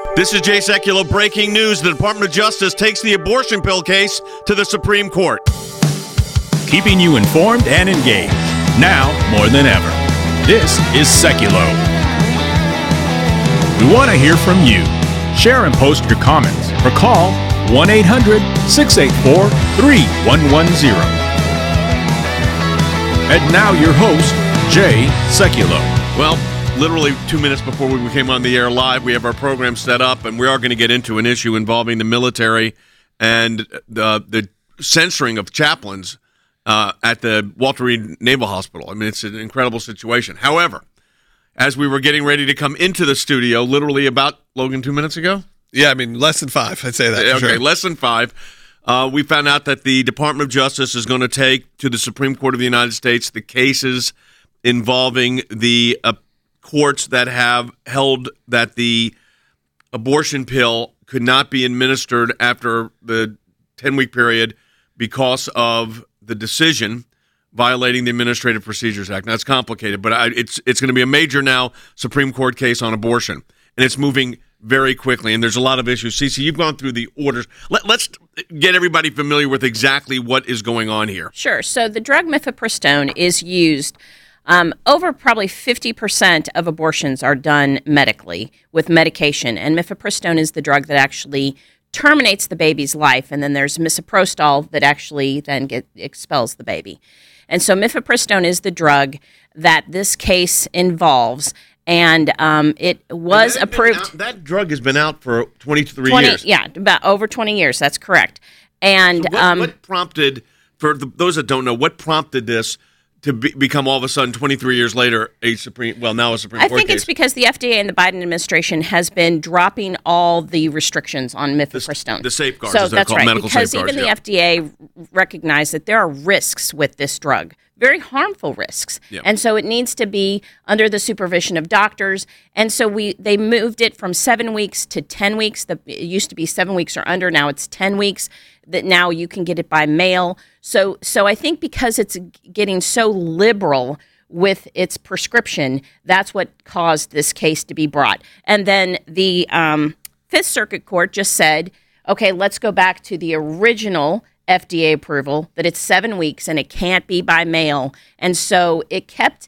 This is Jay Sekulow. Breaking news. The Department of Justice takes the abortion pill case to the Supreme Court. Keeping you informed and engaged. Now more than ever. This is Sekulow. We want to hear from you. Share and post your comments or call 1-800-684-3110. And now your host, Jay Sekulow. Well, literally 2 minutes before we came on the air live, we have our program set up, and we are going to get into an issue involving the military and the censoring of chaplains at the Walter Reed Naval Hospital. I mean, it's an incredible situation. However, as we were getting ready to come into the studio, literally about, Logan, 2 minutes ago? Yeah, I mean, less than 5, I'd say that. Okay, sure. Less than 5. We found out that the Department of Justice is going to take to the Supreme Court of the United States the cases involving the courts that have held that the abortion pill could not be administered after the 10-week period because of the decision violating the Administrative Procedures Act. Now, it's complicated, but it's going to be a major now Supreme Court case on abortion, and it's moving very quickly, and there's a lot of issues. Cece, you've gone through the orders. Let's get everybody familiar with exactly what is going on here. Sure. So the drug mifepristone is used. Over probably 50% of abortions are done medically with medication, and mifepristone is the drug that actually terminates the baby's life, and then there's misoprostol that actually then expels the baby. And so mifepristone is the drug that this case involves, and it was approved. That drug has been out for 23 years. Yeah, about over 20 years. That's correct. And so what prompted, for those that don't know, what prompted this to become all of a sudden 23 years later now a Supreme Court case? I think it's because the FDA and the Biden administration has been dropping all the restrictions on mifepristone. The safeguards, so as they're that's called, right, medical because safeguards. Even the FDA recognized that there are risks with this drug, very harmful risks. Yeah. And so it needs to be under the supervision of doctors. And so they moved it from 7 weeks to 10 weeks. It used to be 7 weeks or under. Now it's 10 weeks. That now you can get it by mail. So I think because it's getting so liberal with its prescription, that's what caused this case to be brought. And then the Fifth Circuit Court just said, okay, let's go back to the original FDA approval that it's 7 weeks and it can't be by mail. And so it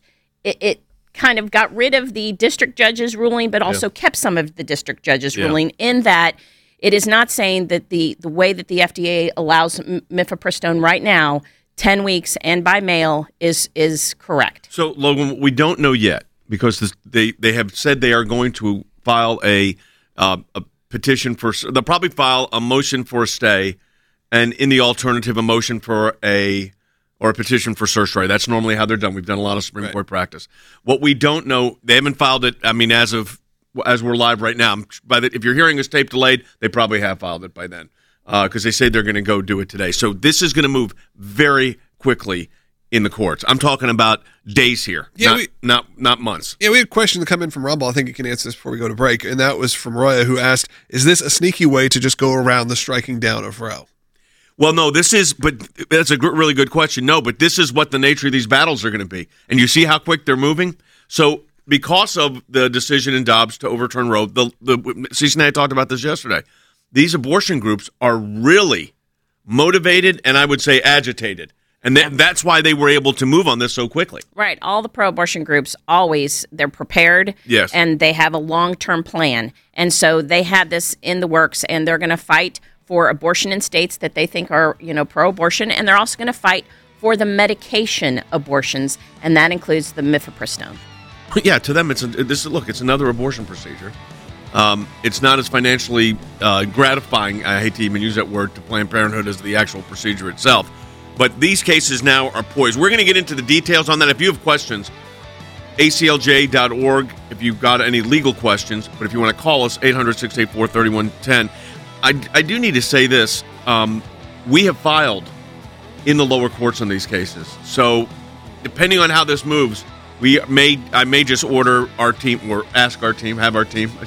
kind of got rid of the district judge's ruling, but also kept some of the district judge's ruling in that it is not saying that the way that the FDA allows mifepristone right now, 10 weeks and by mail, is correct. So, Logan, we don't know yet because they have said they are going to file a petition for. They'll probably file a motion for a stay, and in the alternative, a motion for a petition for certiorari. That's normally how they're done. We've done a lot of Supreme Court practice. What we don't know, they haven't filed it. I mean, as we're live right now, if you're hearing this tape delayed, they probably have filed it by then because they say they're going to go do it today. So this is going to move very quickly in the courts. I'm talking about days here, not months. Yeah, we had a question to come in from Rumble. I think you can answer this before we go to break, and that was from Roya, who asked, is this a sneaky way to just go around the striking down of Roe? Well, no, but that's a really good question. No, but this is what the nature of these battles are going to be. And you see how quick they're moving? So because of the decision in Dobbs to overturn Roe, Cece and I talked about this yesterday, these abortion groups are really motivated and I would say agitated. And that's why they were able to move on this so quickly. Right. All the pro-abortion groups they're prepared. Yes. And they have a long-term plan. And so they have this in the works, and they're going to fight for abortion in states that they think are, pro-abortion, and they're also going to fight for the medication abortions, and that includes the mifepristone. Yeah, to them, it's another abortion procedure. It's not as financially gratifying, I hate to even use that word, to Planned Parenthood as the actual procedure itself. But these cases now are poised. We're going to get into the details on that. If you have questions, aclj.org, if you've got any legal questions. But if you want to call us, 800-684-3110. I do need to say this. We have filed in the lower courts on these cases. So depending on how this moves, I may just order our team, or ask our team, have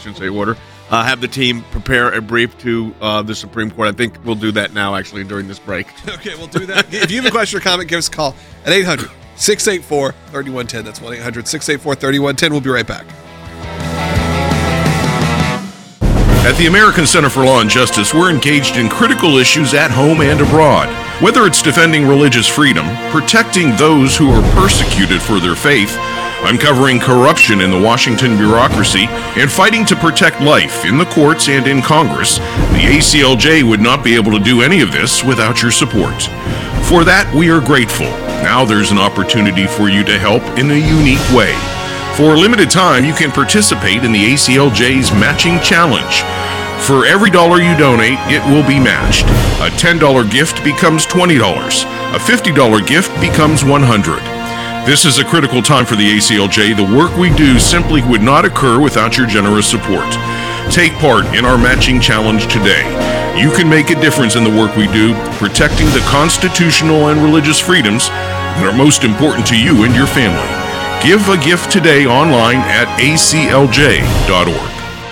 the team prepare a brief to the Supreme Court. I think we'll do that now, actually, during this break. Okay, we'll do that. If you have a question or comment, give us a call at 800-684-3110. That's 1-800-684-3110. We'll be right back. At the American Center for Law and Justice, we're engaged in critical issues at home and abroad. Whether it's defending religious freedom, protecting those who are persecuted for their faith, uncovering corruption in the Washington bureaucracy, and fighting to protect life in the courts and in Congress, the ACLJ would not be able to do any of this without your support. For that, we are grateful. Now there's an opportunity for you to help in a unique way. For a limited time, you can participate in the ACLJ's Matching Challenge. For every dollar you donate, it will be matched. A $10 gift becomes $20. A $50 gift becomes $100. This is a critical time for the ACLJ. The work we do simply would not occur without your generous support. Take part in our Matching Challenge today. You can make a difference in the work we do, protecting the constitutional and religious freedoms that are most important to you and your family. Give a gift today online at aclj.org.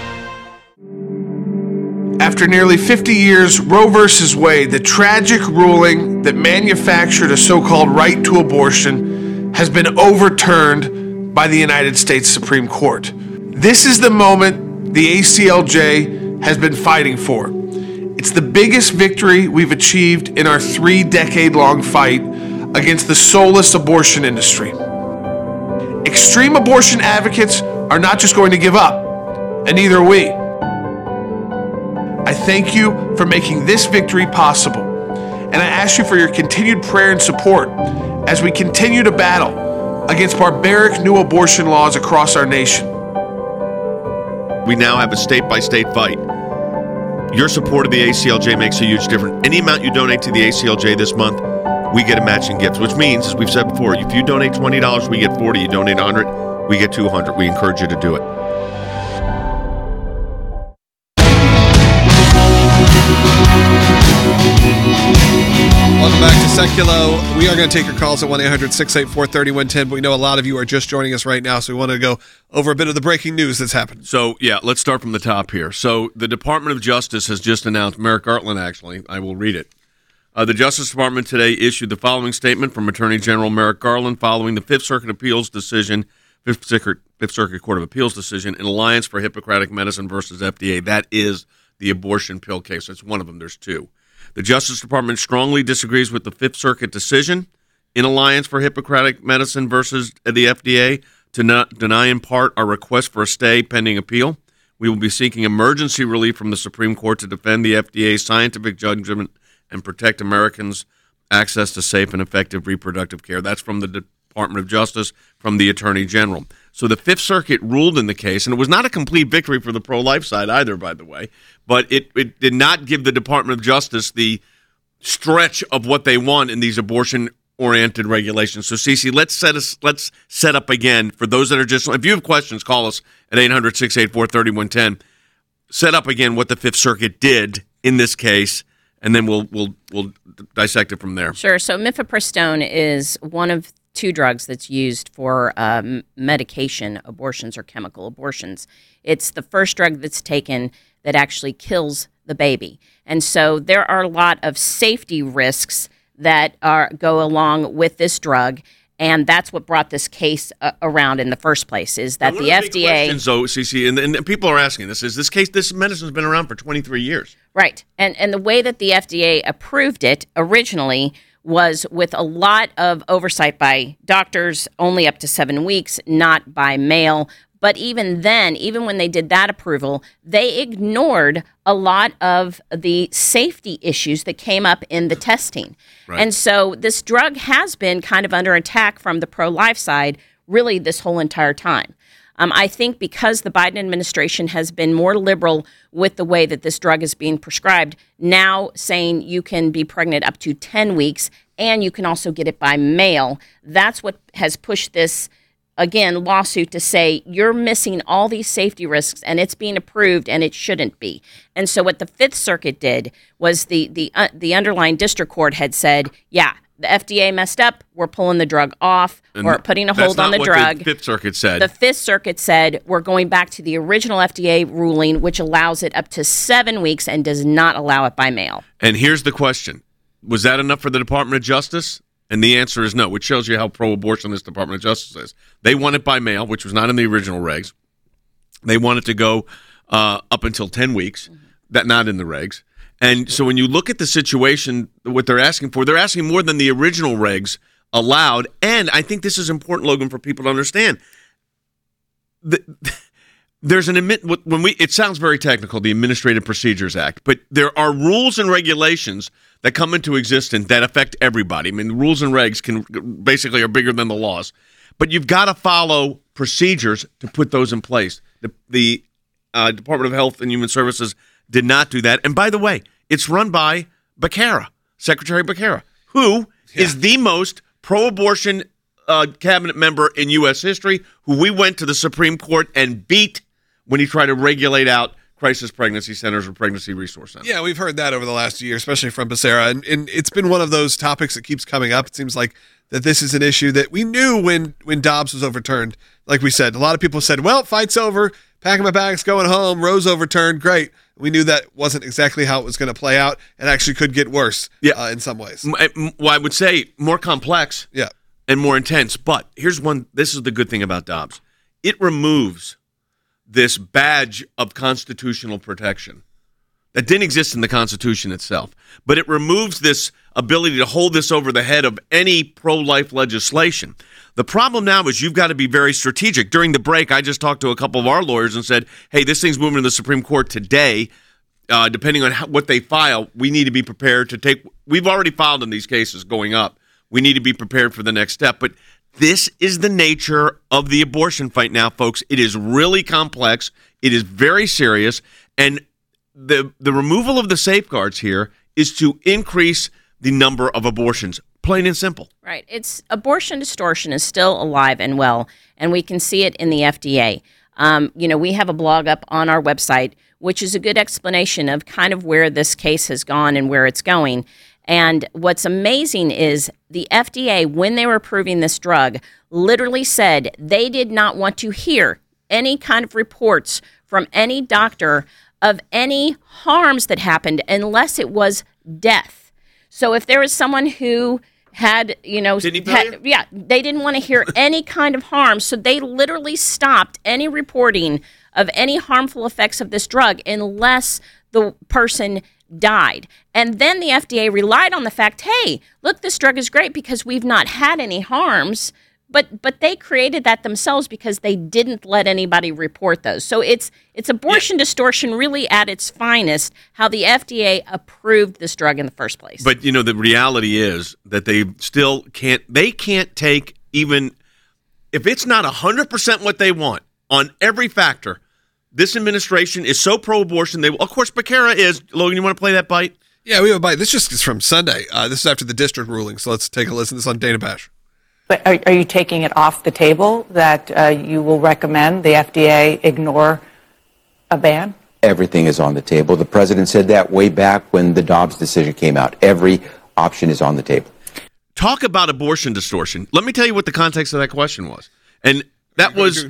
After nearly 50 years, Roe v. Wade, the tragic ruling that manufactured a so-called right to abortion, has been overturned by the United States Supreme Court. This is the moment the ACLJ has been fighting for. It's the biggest victory we've achieved in our 3-decade-long fight against the soulless abortion industry. Extreme abortion advocates are not just going to give up, and neither are we. I thank you for making this victory possible, and I ask you for your continued prayer and support as we continue to battle against barbaric new abortion laws across our nation. We now have a state-by-state fight. Your support of the ACLJ makes a huge difference. Any amount you donate to the ACLJ this month, we get a matching gift, which means, as we've said before, if you donate $20, we get $40. You donate $100, we get $200. We encourage you to do it. Welcome back to Seculo. We are going to take your calls at 1-800-684-3110, but we know a lot of you are just joining us right now, so we want to go over a bit of the breaking news that's happened. So, yeah, let's start from the top here. So, the Department of Justice has just announced, Merrick Garland, actually, I will read it. The Justice Department today issued the following statement from Attorney General Merrick Garland following the Fifth Circuit Court of Appeals decision in Alliance for Hippocratic Medicine versus FDA. That is the abortion pill case. It's one of them. There's two. The Justice Department strongly disagrees with the Fifth Circuit decision in Alliance for Hippocratic Medicine versus the FDA to not deny in part our request for a stay pending appeal. We will be seeking emergency relief from the Supreme Court to defend the FDA's scientific judgment and protect Americans' access to safe and effective reproductive care. That's from the Department of Justice, from the Attorney General. So the Fifth Circuit ruled in the case, and it was not a complete victory for the pro-life side either, by the way, but it did not give the Department of Justice the stretch of what they want in these abortion-oriented regulations. So, Cece, let's set up again, for those that are just, if you have questions, call us at 800-684-3110. Set up again what the Fifth Circuit did in this case, and then we'll dissect it from there. Sure. So mifepristone is one of two drugs that's used for medication abortions or chemical abortions. It's the first drug that's taken that actually kills the baby. And so there are a lot of safety risks that go along with this drug. And that's what brought this case around in the first place, is that the FDA... questions, though, Cece, and people are asking this medicine's been around for 23 years. Right. And the way that the FDA approved it originally was with a lot of oversight by doctors, only up to 7 weeks, not by mail. But even then, even when they did that approval, they ignored a lot of the safety issues that came up in the testing. Right. And so this drug has been kind of under attack from the pro-life side really this whole entire time. I think because the Biden administration has been more liberal with the way that this drug is being prescribed, now saying you can be pregnant up to 10 weeks and you can also get it by mail, that's what has pushed this again, lawsuit to say you're missing all these safety risks and it's being approved and it shouldn't be. And so what the Fifth Circuit did was the underlying district court had said, yeah, the FDA messed up, we're pulling the drug off, or putting a hold on the drug. The Fifth Circuit said. The Fifth Circuit said we're going back to the original FDA ruling, which allows it up to 7 weeks and does not allow it by mail. And here's the question. Was that enough for the Department of Justice? And the answer is no, which shows you how pro-abortion this Department of Justice is. They want it by mail, which was not in the original regs. They want it to go up until 10 weeks. That not in the regs. And so when you look at the situation, what they're asking for, they're asking more than the original regs allowed. And I think this is important, Logan, for people to understand. There's it sounds very technical, the Administrative Procedures Act, but there are rules and regulations that come into existence that affect everybody. I mean, the rules and regs basically are bigger than the laws, but you've got to follow procedures to put those in place. The Department of Health and Human Services did not do that. And by the way, it's run by Becerra, Secretary Becerra, who is the most pro-abortion cabinet member in U.S. history, who we went to the Supreme Court and beat when he tried to regulate out crisis pregnancy centers or pregnancy resource centers. Yeah, we've heard that over the last year, especially from Becerra. And it's been one of those topics that keeps coming up. It seems like that this is an issue that we knew when Dobbs was overturned. Like we said, a lot of people said, well, fight's over, packing my bags, going home, Roe's overturned, great. We knew that wasn't exactly how it was going to play out and actually could get worse in some ways. Well, I would say more complex and more intense. But this is the good thing about Dobbs. It removes this badge of constitutional protection that didn't exist in the Constitution itself. But it removes this ability to hold this over the head of any pro-life legislation. The problem now is you've got to be very strategic. During the break, I just talked to a couple of our lawyers and said, hey, this thing's moving to the Supreme Court today. Depending on what they file, we need to be prepared to take – we've already filed in these cases going up. We need to be prepared for the next step. But this is the nature of the abortion fight now, folks. It is really complex. It is very serious. And the removal of the safeguards here is to increase the number of abortions. Plain and simple. Right. Abortion distortion is still alive and well, and we can see it in the FDA. We have a blog up on our website, which is a good explanation of kind of where this case has gone and where it's going. And what's amazing is the FDA, when they were approving this drug, literally said they did not want to hear any kind of reports from any doctor of any harms that happened unless it was death. So if there was someone who had, they didn't want to hear any kind of harm. So they literally stopped any reporting of any harmful effects of this drug unless the person died. And then the FDA relied on the fact, hey, look, this drug is great because we've not had any harms. But they created that themselves because they didn't let anybody report those. So it's abortion distortion really at its finest, how the FDA approved this drug in the first place. But, the reality is that they still can't take even, if it's not 100% what they want on every factor, this administration is so pro-abortion. Of course, Becerra is. Logan, you want to play that bite? Yeah, we have a bite. This just is from Sunday. This is after the district ruling, so let's take a listen. This is on Dana Bash. But are you taking it off the table that you will recommend the FDA ignore a ban? Everything is on the table. The president said that way back when the Dobbs decision came out. Every option is on the table. Talk about abortion distortion. Let me tell you what the context of that question was. And that was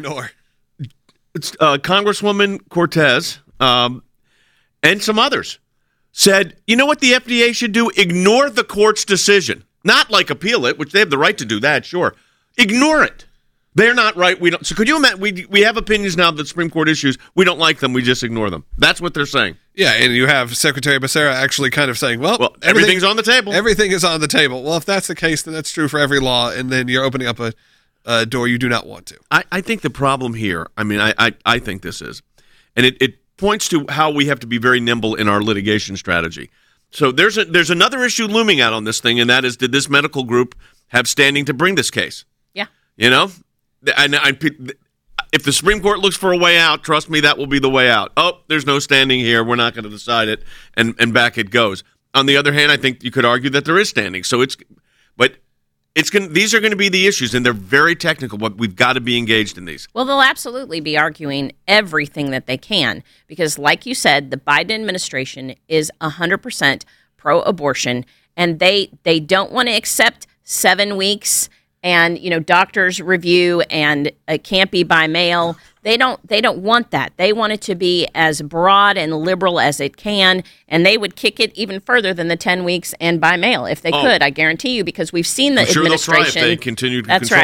Congresswoman Cortez and some others said, you know what the FDA should do? Ignore the court's decision. Not like appeal it, which they have the right to do that, sure. Ignore it. They're not right. We don't. So could you imagine? We have opinions now that Supreme Court issues. We don't like them. We just ignore them. That's what they're saying. Yeah, and you have Secretary Becerra actually kind of saying, well everything's on the table. Everything is on the table. Well, if that's the case, then that's true for every law, and then you're opening up a door you do not want to. I think the problem here, I think this is, and it points to how we have to be very nimble in our litigation strategy. So there's another issue looming out on this thing, and that is, did this medical group have standing to bring this case? Yeah. And if the Supreme Court looks for a way out, trust me, that will be the way out. Oh, there's no standing here. We're not going to decide it, and back it goes. On the other hand, I think you could argue that there is standing. So these are going to be the issues, and they're very technical, but we've got to be engaged in these. Well, they'll absolutely be arguing everything that they can because, like you said, the Biden administration is 100% pro-abortion, and they don't want to accept 7 weeks and doctors review and it can't be by mail. They don't want that. They want it to be as broad and liberal as it can, and they would kick it even further than the 10 weeks and by mail if they could. I guarantee you, because we've seen the I'm sure administration. they'll try if they continue to That's control right. it.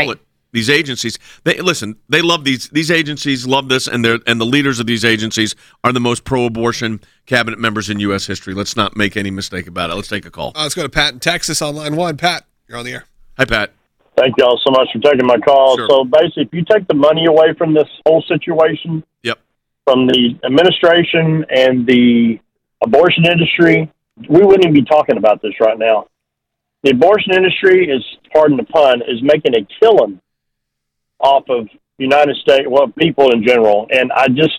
these agencies. They love these agencies, love this, and the leaders of these agencies are the most pro-abortion cabinet members in U.S. history. Let's not make any mistake about it. Let's take a call. Let's go to Pat in Texas on line 1. Pat, you're on the air. Hi, Pat. Thank y'all so much for taking my call. Sure. So basically, if you take the money away from this whole situation, Yep. from the administration and the abortion industry, we wouldn't even be talking about this right now. The abortion industry is, pardon the pun, is making a killing off of United States, people in general. And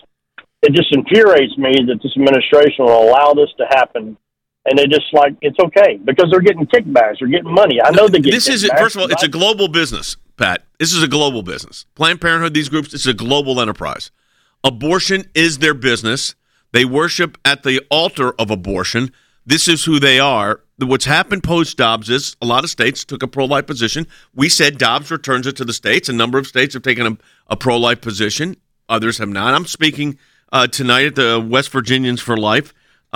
it just infuriates me that this administration will allow this to happen. And they just it's okay because they're getting kickbacks, they're getting money. I know they get kickbacks. First of all, it's a global business, Pat. This is a global business. Planned Parenthood, these groups, it's a global enterprise. Abortion is their business. They worship at the altar of abortion. This is who they are. What's happened post-Dobbs is a lot of states took a pro-life position. We said Dobbs returns it to the states. A number of states have taken a pro-life position. Others have not. I'm speaking tonight at the West Virginians for Life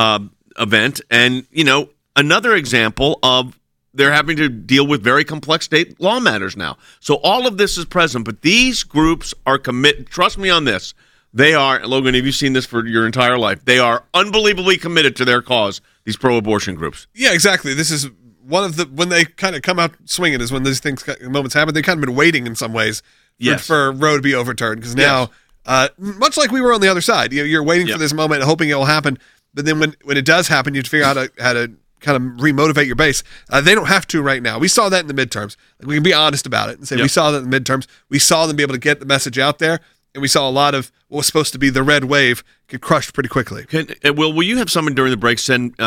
event. And, another example of they're having to deal with very complex state law matters now. So all of this is present, but these groups are committed. Trust me on this. They are, Logan, have you seen this for your entire life? They are unbelievably committed to their cause, these pro-abortion groups. Yeah, exactly. This is one of when they kind of come out swinging is when these moments happen. They've kind of been waiting in some ways for Roe to be overturned because now, much like we were on the other side, you're waiting for this moment and hoping it will happen. But then when it does happen, you have to figure out how to kind of remotivate your base. They don't have to right now. We saw that in the midterms. We can be honest about it and say we saw that in the midterms. We saw them be able to get the message out there, and we saw a lot of what was supposed to be the red wave get crushed pretty quickly. Will you have someone during the break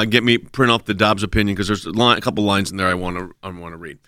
print off the Dobbs opinion because there's a couple lines in there I want to read.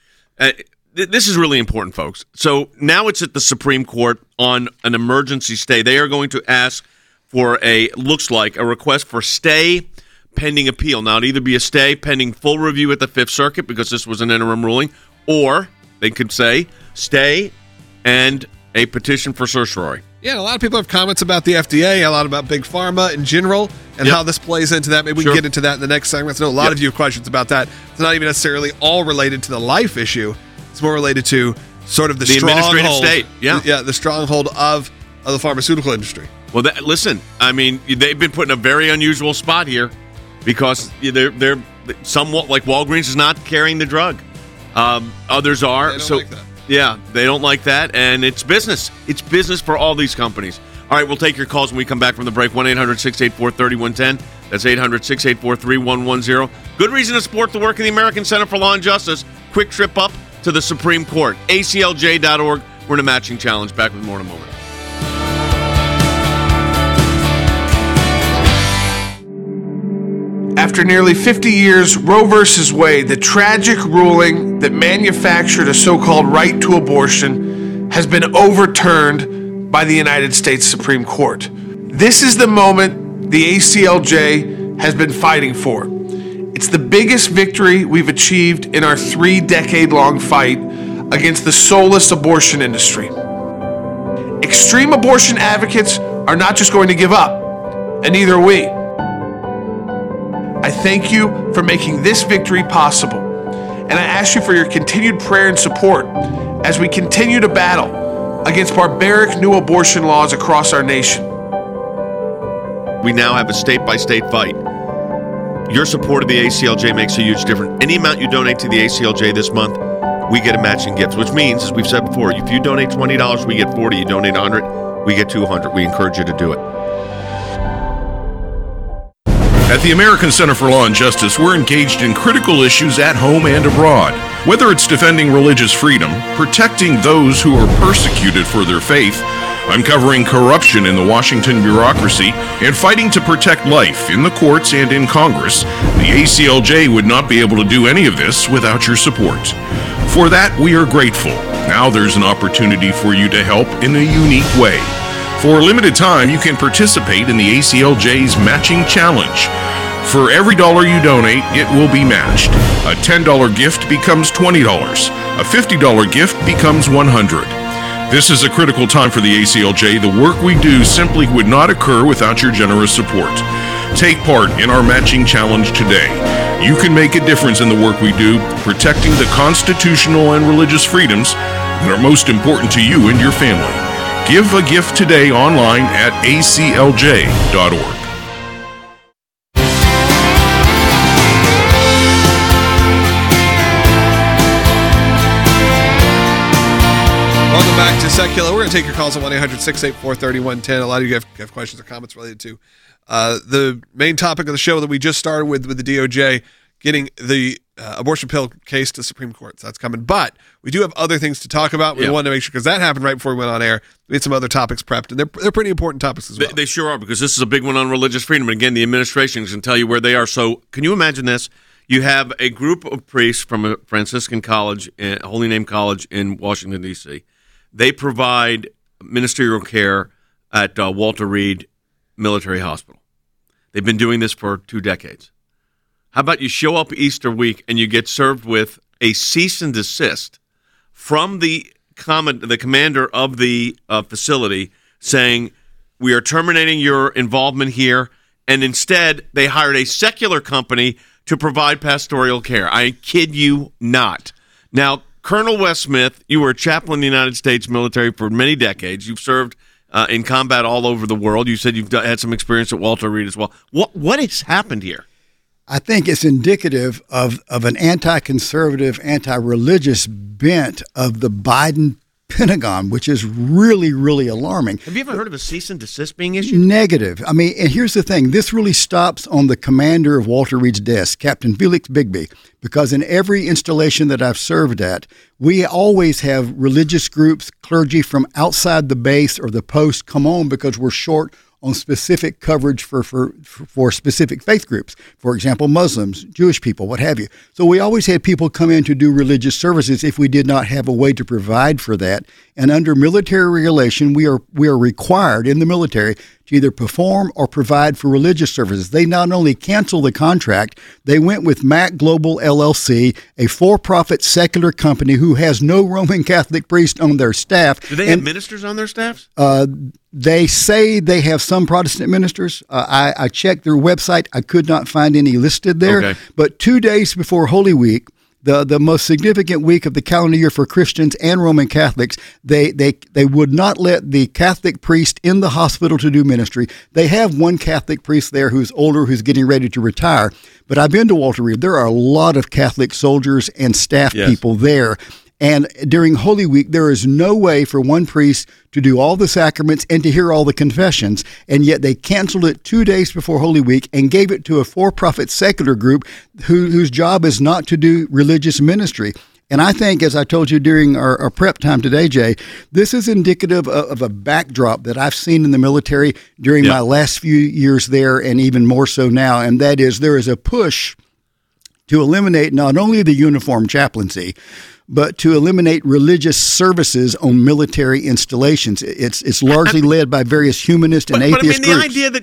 This is really important, folks. So now it's at the Supreme Court on an emergency stay. They are going to ask for looks like a request for stay pending appeal. Now, it'd either be a stay pending full review at the Fifth Circuit because this was an interim ruling, or they could say stay and a petition for certiorari. Yeah, a lot of people have comments about the FDA, a lot about Big Pharma in general, and how this plays into that. Maybe we can get into that in the next segment. I know a lot of you have questions about that. It's not even necessarily all related to the life issue. It's more related to sort of the administrative state. Yeah, the stronghold of the pharmaceutical industry. Well, listen, I mean, they've been put in a very unusual spot here because they're somewhat like Walgreens is not carrying the drug. Others are. They don't like that. Yeah, they don't like that, and it's business. It's business for all these companies. All right, we'll take your calls when we come back from the break. 1-800-684-3110. That's 800-684-3110. Good reason to support the work of the American Center for Law and Justice. Quick trip up to the Supreme Court. ACLJ.org. We're in a matching challenge. Back with more in a moment. After nearly 50 years, Roe v. Wade, the tragic ruling that manufactured a so-called right to abortion, has been overturned by the United States Supreme Court. This is the moment the ACLJ has been fighting for. It's the biggest victory we've achieved in our 3-decade-long fight against the soulless abortion industry. Extreme abortion advocates are not just going to give up, and neither are we. I thank you for making this victory possible, and I ask you for your continued prayer and support as we continue to battle against barbaric new abortion laws across our nation. We now have a state-by-state fight. Your support of the ACLJ makes a huge difference. Any amount you donate to the ACLJ this month, we get a matching gift, which means, as we've said before, if you donate $20, we get $40. You donate $100, we get $200. We encourage you to do it. At the American Center for Law and Justice, we're engaged in critical issues at home and abroad. Whether it's defending religious freedom, protecting those who are persecuted for their faith, uncovering corruption in the Washington bureaucracy, and fighting to protect life in the courts and in Congress, the ACLJ would not be able to do any of this without your support. For that, we are grateful. Now there's an opportunity for you to help in a unique way. For a limited time, you can participate in the ACLJ's Matching Challenge. For every dollar you donate, it will be matched. A $10 gift becomes $20. A $50 gift becomes $100. This is a critical time for the ACLJ. The work we do simply would not occur without your generous support. Take part in our Matching Challenge today. You can make a difference in the work we do, protecting the constitutional and religious freedoms that are most important to you and your family. Give a gift today online at aclj.org. Welcome back to Secular. We're going to take your calls at 1-800-684-3110. A lot of you have questions or comments related to the main topic of the show that we just started with the DOJ getting the abortion pill case to Supreme Court. So that's coming. But we do have other things to talk about. We wanted to make sure, because that happened right before we went on air. We had some other topics prepped, and they're pretty important topics as well. They sure are, because this is a big one on religious freedom. And again, the administration can tell you where they are. So can you imagine this? You have a group of priests from a Franciscan college, Holy Name College in Washington, D.C. They provide ministerial care at Walter Reed Military Hospital. They've been doing this for 2 decades. How about you show up Easter week and you get served with a cease and desist from the commander of the facility saying, we are terminating your involvement here, and instead they hired a secular company to provide pastoral care. I kid you not. Now, Colonel Wes Smith, you were a chaplain in the United States military for many decades. You've served in combat all over the world. You said you've had some experience at Walter Reed as well. What has happened here? I think it's indicative of an anti-conservative, anti-religious bent of the Biden Pentagon, which is really, really alarming. Have you ever heard of a cease and desist being issued? Negative. I mean, and here's the thing. This really stops on the commander of Walter Reed's desk, Captain Felix Bigby, because in every installation that I've served at, we always have religious groups, clergy from outside the base or the post come on because we're short on specific coverage for specific faith groups. For example, Muslims, Jewish people, what have you. So we always had people come in to do religious services if we did not have a way to provide for that. And under military regulation, we are required in the military to either perform or provide for religious services. They not only canceled the contract, they went with Mac Global LLC, a for-profit secular company who has no Roman Catholic priest on their staff. Do they have ministers on their staffs? They say they have some Protestant ministers. I checked their website. I could not find any listed there. Okay. But 2 days before Holy Week, the most significant week of the calendar year for Christians and Roman Catholics, they would not let the Catholic priest in the hospital to do ministry. They have one Catholic priest there who's older, who's getting ready to retire. But I've been to Walter Reed. There are a lot of Catholic soldiers and staff people there. And during Holy Week, there is no way for one priest to do all the sacraments and to hear all the confessions, and yet they canceled it 2 days before Holy Week and gave it to a for-profit secular group whose job is not to do religious ministry. And I think, as I told you during our prep time today, Jay, this is indicative of a backdrop that I've seen in the military during my last few years there, and even more so now, and that is there is a push to eliminate not only the uniform chaplaincy, but to eliminate religious services on military installations. It's largely led by various humanist and atheist groups. But I mean, the groups. idea that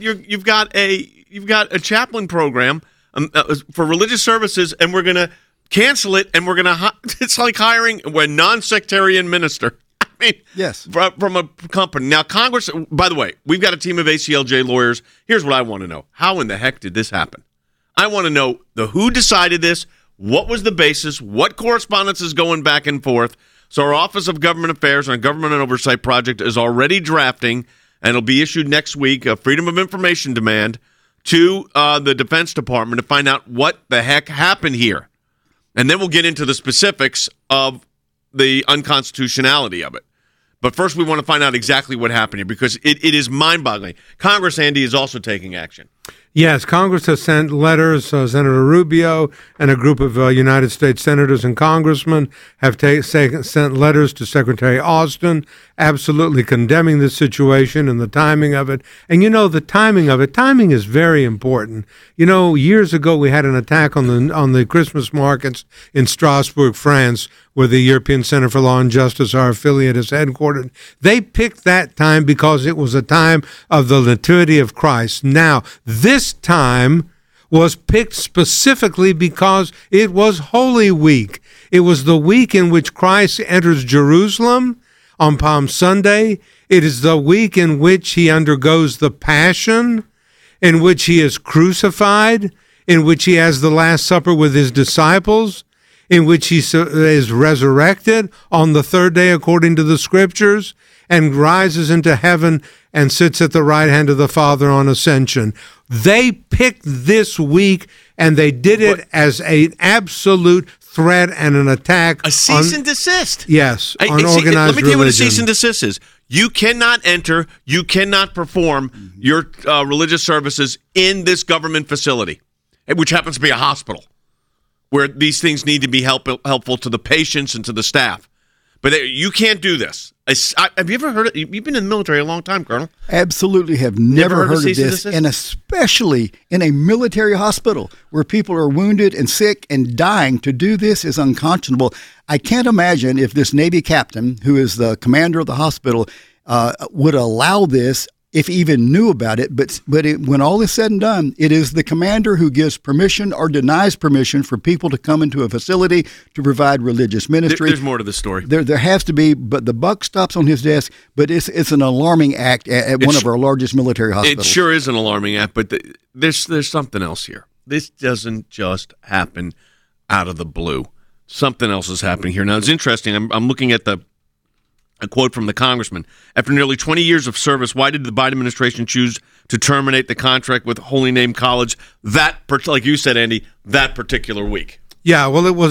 you've got a chaplain program for religious services, and we're going to cancel it, and we're going to it's like hiring a non-sectarian minister. I mean, yes, from a company. Now, Congress. By the way, we've got a team of ACLJ lawyers. Here's what I want to know: how in the heck did this happen? I want to know who decided this. What was the basis? What correspondence is going back and forth? So our Office of Government Affairs and our Government and Oversight Project is already drafting, and it'll be issued next week, a Freedom of Information demand to the Defense Department to find out what the heck happened here. And then we'll get into the specifics of the unconstitutionality of it. But first, we want to find out exactly what happened here, because it is mind-boggling. Congress, Andy, is also taking action. Yes, Congress has sent letters. Senator Rubio and a group of United States senators and congressmen have sent letters to Secretary Austin, absolutely condemning this situation and the timing of it. And the timing of it. Timing is very important. Years ago we had an attack on the Christmas markets in Strasbourg, France, where the European Center for Law and Justice, our affiliate, is headquartered. They picked that time because it was a time of the Nativity of Christ. Now, this time was picked specifically because it was Holy Week. It was the week in which Christ enters Jerusalem on Palm Sunday. It is the week in which he undergoes the Passion, in which he is crucified, in which he has the Last Supper with his disciples. in which he is resurrected on the third day according to the scriptures and rises into heaven and sits at the right hand of the Father on ascension. They picked this week, and they did it as an absolute threat and an attack. A cease and desist. Yes, on organized religion. Let me tell you what a cease and desist is. You cannot enter, you cannot perform your religious services in this government facility, which happens to be a hospital, where these things need to be helpful to the patients and to the staff. But you can't do this. Have you ever heard it? You've been in the military a long time, Colonel. Absolutely have never heard of this, and especially in a military hospital where people are wounded and sick and dying. To do this is unconscionable. I can't imagine if this Navy captain, who is the commander of the hospital, would allow this, if he even knew about it. But when all is said and done, it is the commander who gives permission or denies permission for people to come into a facility to provide religious ministry. There's more to the story. There has to be, but the buck stops on his desk. But it's an alarming act at one of our largest military hospitals. It sure is an alarming act, but there's something else here. This doesn't just happen out of the blue. Something else is happening here. Now, it's interesting. I'm looking at a quote from the congressman. After nearly 20 years of service, why did the Biden administration choose to terminate the contract with Holy Name College like you said, Andy, that particular week? Yeah, well, it was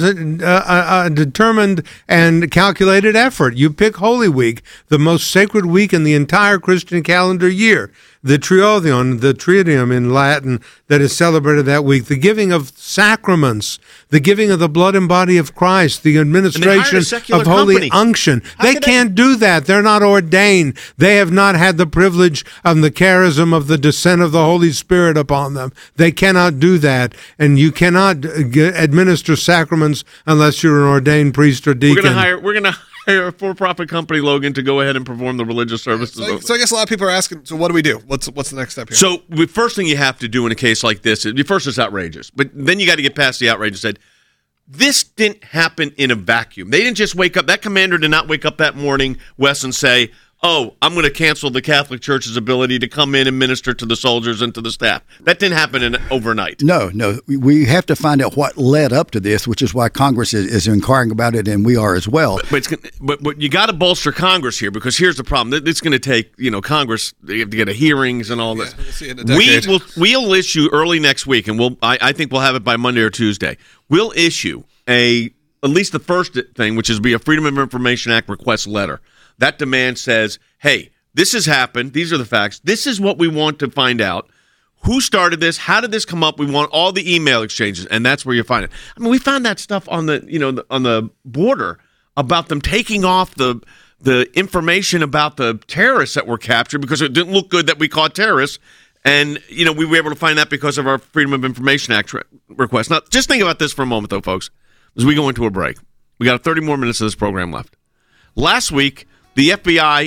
a determined and calculated effort. You pick Holy Week, the most sacred week in the entire Christian calendar year. The Triduum in Latin, that is celebrated that week, the giving of sacraments, the giving of the blood and body of Christ, the administration of holy unction. They can't do that. They're not ordained. They have not had the privilege of the charism of the descent of the Holy Spirit upon them. They cannot do that, and you cannot administer sacraments unless you're an ordained priest or deacon. We're going to hire a for-profit company, Logan, to go ahead and perform the religious services. So I guess a lot of people are asking, so what do we do? What's the next step here? So the first thing you have to do in a case like this, first it's outrageous, but then you got to get past the outrage and said, this didn't happen in a vacuum. They didn't just wake up. That commander did not wake up that morning, Wes, and say, oh, I'm going to cancel the Catholic Church's ability to come in and minister to the soldiers and to the staff. That didn't happen overnight. No. We have to find out what led up to this, which is why Congress is inquiring about it, and we are as well. But you got to bolster Congress here, because here's the problem. It's going to take, Congress, they have to get hearings and all this. We'll issue early next week, and I think we'll have it by Monday or Tuesday. We'll issue at least the first thing, which is be a Freedom of Information Act request letter. That demand says, hey, this has happened. These are the facts. This is what we want to find out. Who started this? How did this come up? We want all the email exchanges, and that's where you find it. I mean, we found that stuff on the border about them taking off the information about the terrorists that were captured because it didn't look good that we caught terrorists. And, we were able to find that because of our Freedom of Information Act request. Now, just think about this for a moment, though, folks, as we go into a break. We got 30 more minutes of this program left. Last week, the FBI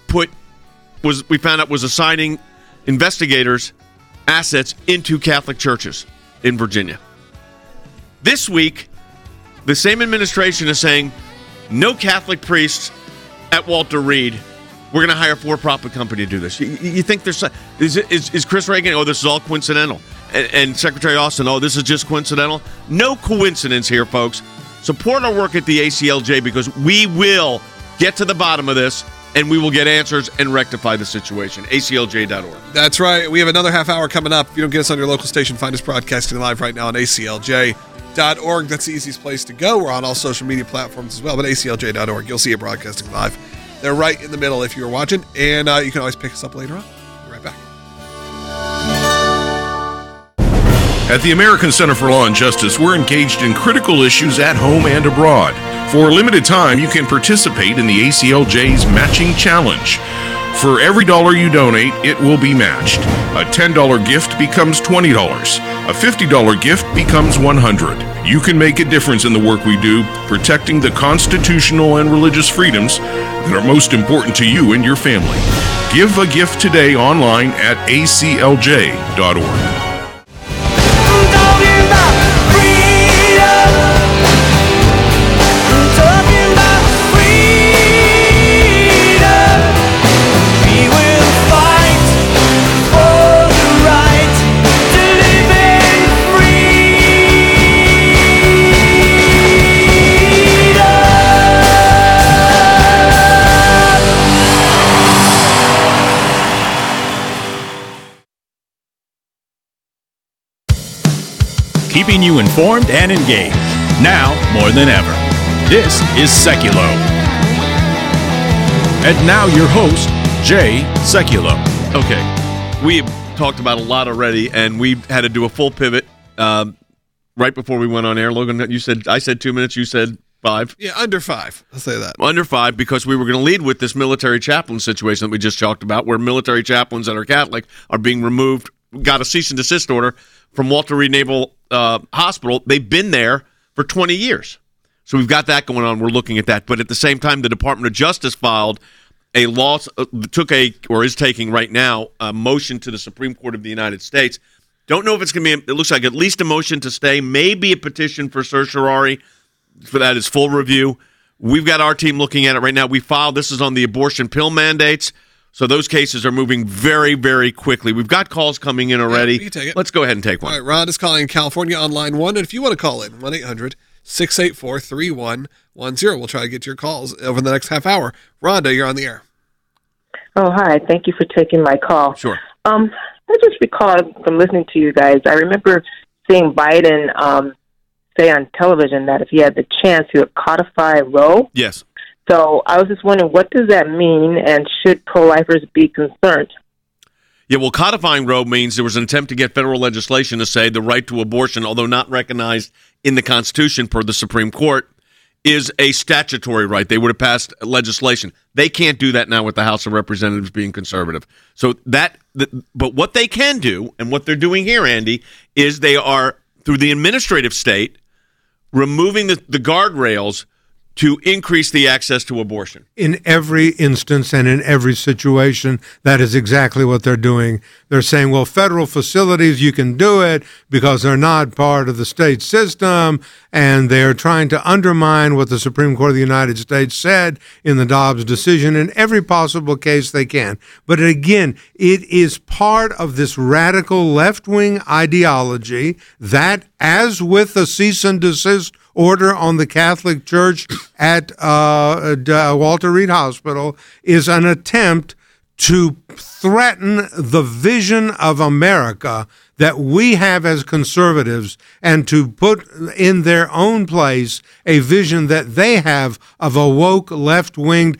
we found out was assigning investigators assets into Catholic churches in Virginia. This week, the same administration is saying no Catholic priests at Walter Reed. We're going to hire a for-profit company to do this. You think there's is Chris Reagan? Oh, this is all coincidental, and Secretary Austin. Oh, this is just coincidental. No coincidence here, folks. Support our work at the ACLJ, because we will get to the bottom of this, and we will get answers and rectify the situation. ACLJ.org. That's right. We have another half hour coming up. If you don't get us on your local station, find us broadcasting live right now on ACLJ.org. That's the easiest place to go. We're on all social media platforms as well, but ACLJ.org. You'll see it broadcasting live. They're right in the middle if you're watching, and you can always pick us up later on. Be right back. At the American Center for Law and Justice, we're engaged in critical issues at home and abroad. For a limited time, you can participate in the ACLJ's Matching Challenge. For every dollar you donate, it will be matched. A $10 gift becomes $20. A $50 gift becomes $100. You can make a difference in the work we do, protecting the constitutional and religious freedoms that are most important to you and your family. Give a gift today online at aclj.org. keeping you informed and engaged. Now more than ever. This is Seculo. And now your host, Jay Seculo. Okay, we have talked about a lot already, and we had to do a full pivot right before we went on air. Logan, I said 2 minutes, you said 5. Yeah, under 5. I'll say that. Under 5, because we were going to lead with this military chaplain situation that we just talked about, where military chaplains that are Catholic are being removed, got a cease and desist order from Walter Reed Naval Hospital. They've been there for 20 years. So we've got that going on. We're looking at that. But at the same time, the Department of Justice filed a is taking right now a motion to the Supreme Court of the United States. Don't know if it's going to be, it looks like at least a motion to stay, maybe a petition for certiorari. For that is full review. We've got our team looking at it right now. We filed, this is on the abortion pill mandates. So those cases are moving very, very quickly. We've got calls coming in already. Yeah, you can take it. Let's go ahead and take one. All right, Rod is calling California on line 1. And if you want to call in, 1-800-684-3110. We'll try to get your calls over the next half hour. Rhonda, you're on the air. Oh, hi. Thank you for taking my call. Sure. I just recall from listening to you guys, I remember seeing Biden say on television that if he had the chance, he would codify Roe. Yes. So I was just wondering, what does that mean, and should pro-lifers be concerned? Yeah, well, codifying Roe means there was an attempt to get federal legislation to say the right to abortion, although not recognized in the Constitution per the Supreme Court, is a statutory right. They would have passed legislation. They can't do that now with the House of Representatives being conservative. So but what they can do, and what they're doing here, Andy, is they are, through the administrative state, removing the guardrails to increase the access to abortion. In every instance and in every situation, that is exactly what they're doing. They're saying, well, federal facilities, you can do it because they're not part of the state system, and they're trying to undermine what the Supreme Court of the United States said in the Dobbs decision in every possible case they can. But again, it is part of this radical left-wing ideology that, as with the cease and desist order on the Catholic Church at Walter Reed Hospital, is an attempt to threaten the vision of America that we have as conservatives, and to put in their own place a vision that they have of a woke, left-winged,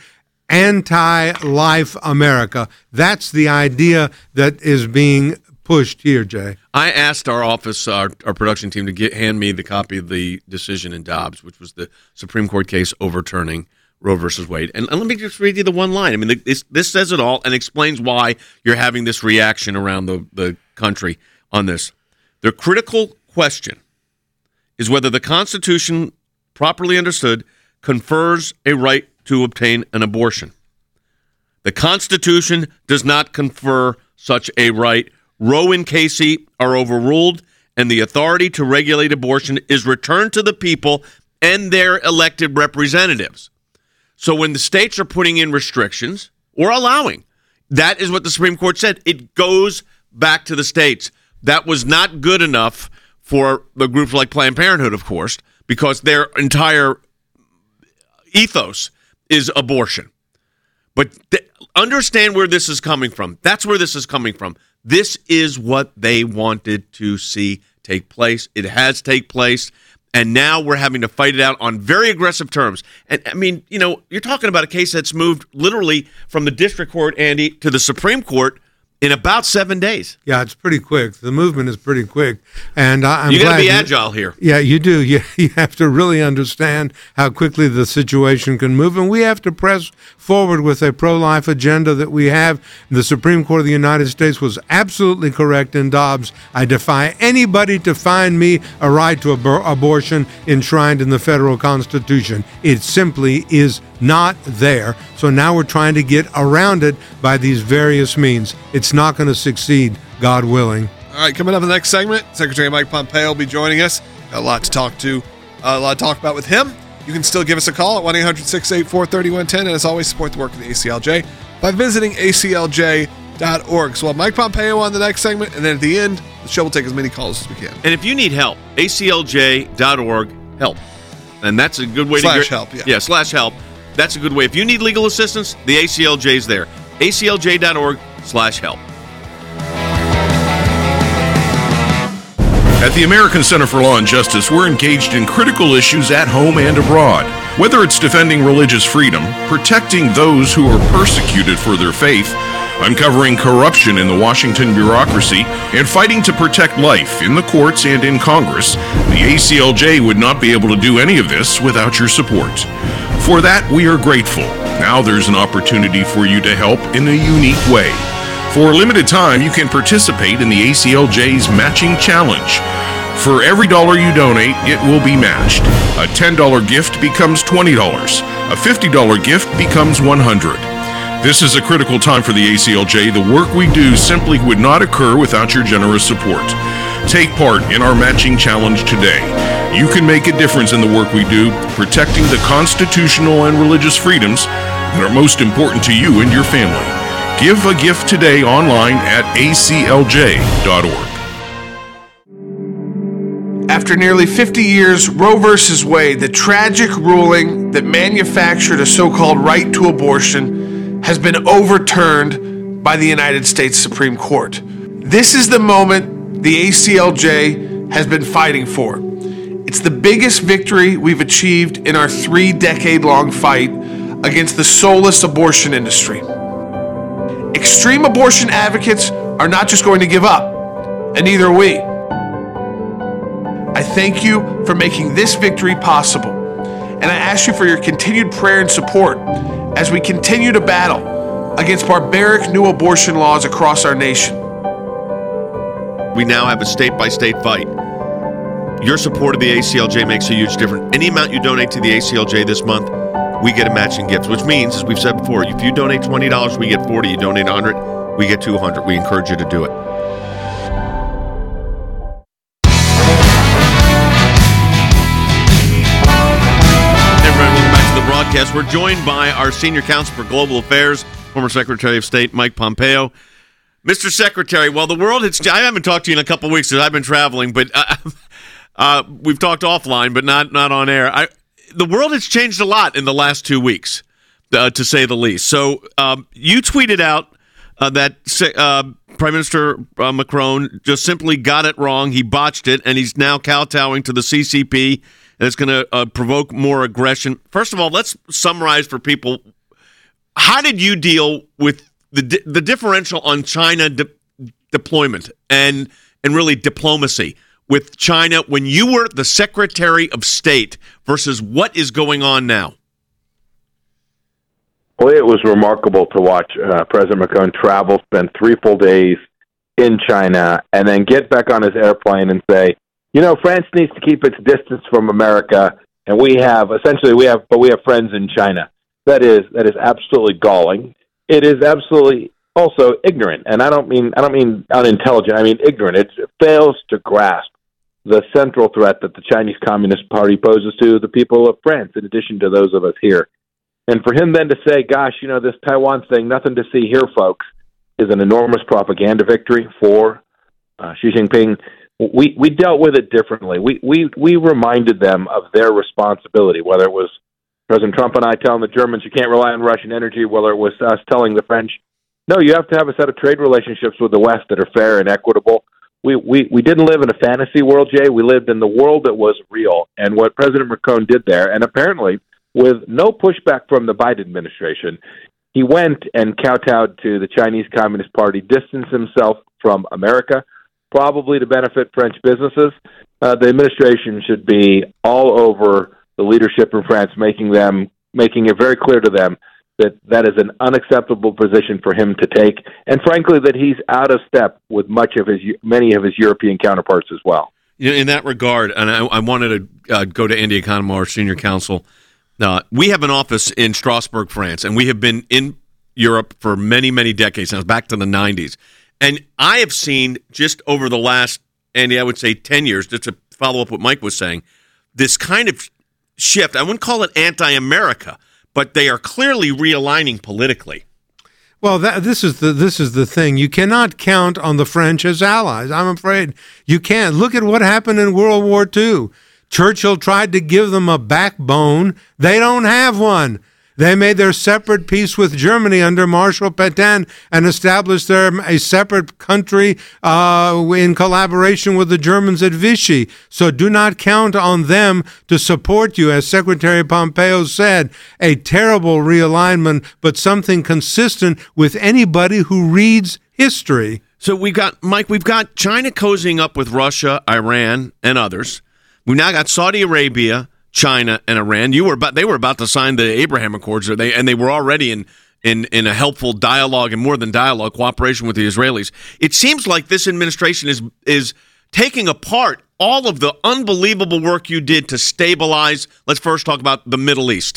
anti-life America. That's the idea that is being pushed here, Jay. I asked our office, our production team, to hand me the copy of the decision in Dobbs, which was the Supreme Court case overturning Roe versus Wade. And let me just read you the one line. I mean, this says it all and explains why you're having this reaction around the country on this. The critical question is whether the Constitution, properly understood, confers a right to obtain an abortion. The Constitution does not confer such a right. Roe and Casey are overruled, and the authority to regulate abortion is returned to the people and their elected representatives. So when the states are putting in restrictions or allowing, that is what the Supreme Court said. It goes back to the states. That was not good enough for the groups like Planned Parenthood, of course, because their entire ethos is abortion. But understand where this is coming from. That's where this is coming from. This is what they wanted to see take place. It has taken place, and now we're having to fight it out on very aggressive terms. And, I mean, you're talking about a case that's moved literally from the district court, Andy, to the Supreme Court in about 7 days. Yeah, it's pretty quick. The movement is pretty quick. And I'm you got glad to be agile here. Yeah, you do. You have to really understand how quickly the situation can move. And we have to press forward with a pro-life agenda that we have. The Supreme Court of the United States was absolutely correct in Dobbs. I defy anybody to find me a right to abortion enshrined in the federal Constitution. It simply is not there. So now we're trying to get around it by these various means. It's not going to succeed, God willing. All right, coming up in the next segment, Secretary Mike Pompeo will be joining us. Got a lot to talk about with him. You can still give us a call at 1-800-684-3110, and as always, support the work of the ACLJ by visiting aclj.org. So we'll have Mike Pompeo on the next segment, and then at the end, the show will take as many calls as we can. And if you need help, aclj.org, help. And that's a good way to get help. Yeah, /help. That's a good way. If you need legal assistance, the ACLJ is there. aclj.org/help. At the American Center for Law and Justice, we're engaged in critical issues at home and abroad. Whether it's defending religious freedom, protecting those who are persecuted for their faith, uncovering corruption in the Washington bureaucracy, and fighting to protect life in the courts and in Congress, the ACLJ would not be able to do any of this without your support. For that, we are grateful. Now there's an opportunity for you to help in a unique way. For a limited time, you can participate in the ACLJ's Matching Challenge. For every dollar you donate, it will be matched. A $10 gift becomes $20. A $50 gift becomes $100. This is a critical time for the ACLJ. The work we do simply would not occur without your generous support. Take part in our Matching Challenge today. You can make a difference in the work we do, protecting the constitutional and religious freedoms that are most important to you and your family. Give a gift today online at aclj.org. After nearly 50 years, Roe v. Wade, the tragic ruling that manufactured a so-called right to abortion, has been overturned by the United States Supreme Court. This is the moment the ACLJ has been fighting for. It's the biggest victory we've achieved in our 3-decade-long fight against the soulless abortion industry. Extreme abortion advocates are not just going to give up, and neither are we. I thank you for making this victory possible, and I ask you for your continued prayer and support as we continue to battle against barbaric new abortion laws across our nation. We now have a state-by-state fight. Your support of the ACLJ makes a huge difference. Any amount you donate to the ACLJ this month, we get a matching gift, which means, as we've said before, if you donate $20, we get $40. You donate $100, we get $200. We encourage you to do it. Hey everybody, welcome back to the broadcast. We're joined by our Senior Counsel for Global Affairs, former Secretary of State Mike Pompeo. Mr. Secretary, well, the world has... I haven't talked to you in a couple of weeks because I've been traveling, but we've talked offline, but not on air. The world has changed a lot in the last 2 weeks, to say the least. So you tweeted out that Prime Minister Macron just simply got it wrong. He botched it, and he's now kowtowing to the CCP, and it's going to provoke more aggression. First of all, let's summarize for people. How did you deal with the differential on China deployment and really diplomacy with China when you were the Secretary of State versus what is going on now? Well, it was remarkable to watch President Macron travel, spend 3 full days in China, and then get back on his airplane and say, France needs to keep its distance from America, and we have friends in China. That is absolutely galling. It is absolutely also ignorant, and I don't mean unintelligent. I mean ignorant. It fails to grasp the central threat that the Chinese Communist Party poses to the people of France, in addition to those of us here. And for him then to say, gosh, this Taiwan thing, nothing to see here, folks, is an enormous propaganda victory for Xi Jinping. We dealt with it differently. We reminded them of their responsibility, whether it was President Trump and I telling the Germans you can't rely on Russian energy, whether it was us telling the French, no, you have to have a set of trade relationships with the West that are fair and equitable. We didn't live in a fantasy world, Jay. We lived in the world that was real. And what President Macron did there, and apparently with no pushback from the Biden administration, he went and kowtowed to the Chinese Communist Party, distanced himself from America, probably to benefit French businesses. The administration should be all over the leadership in France, making it very clear to them that is an unacceptable position for him to take, and frankly, that he's out of step with many of his European counterparts as well. In that regard, and I wanted to go to Andy Economou, our senior counsel. We have an office in Strasbourg, France, and we have been in Europe for many, many decades now, back to the 90s. And I have seen just over the last, Andy, I would say 10 years, just to follow up what Mike was saying, this kind of shift. I wouldn't call it anti-America, but they are clearly realigning politically. Well, this is the thing. You cannot count on the French as allies. I'm afraid you can't. Look at what happened in World War II. Churchill tried to give them a backbone. They don't have one. They made their separate peace with Germany under Marshal Pétain and established a separate country in collaboration with the Germans at Vichy. So do not count on them to support you. As Secretary Pompeo said, a terrible realignment, but something consistent with anybody who reads history. So we've got China cozying up with Russia, Iran, and others. We've now got Saudi Arabia, China, and Iran. They were about to sign the Abraham Accords, they were already in a helpful dialogue and more than dialogue, cooperation with the Israelis. It seems like this administration is taking apart all of the unbelievable work you did to stabilize. Let's first talk about the Middle East.